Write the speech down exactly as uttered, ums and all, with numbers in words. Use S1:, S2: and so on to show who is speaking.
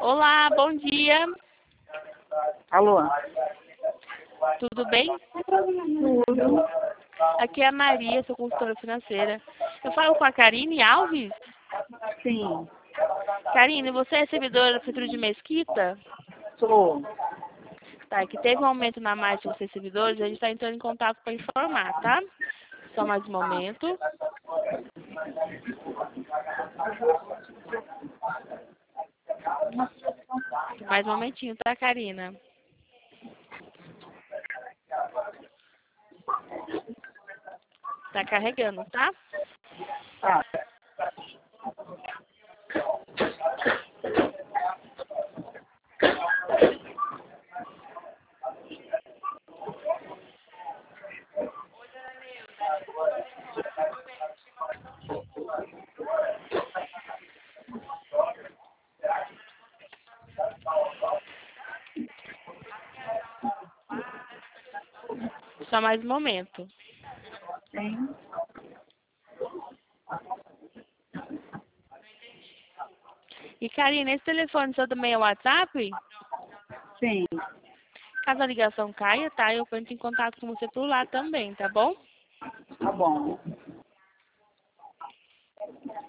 S1: Olá, bom dia.
S2: Alô?
S1: Tudo bem?
S2: Tudo.
S1: Aqui é a Maria, sou consultora financeira. Eu falo com a Karine Alves?
S2: Sim,
S1: Karine, você é servidora da Prefeitura de Mesquita?
S2: sou.
S1: Tá, é que teve um aumento na margem de vocês servidores, a gente está entrando em contato para informar, tá? Só mais um momento. Mais um momentinho, tá, Karina? Tá carregando, tá?
S2: Ah,
S1: Só mais um momento.
S2: sim.
S1: E, Karina, esse telefone seu também é o WhatsApp?
S2: Sim,
S1: Caso a ligação caia, tá? Eu entro em contato com você por lá também, tá bom?
S2: tá bom.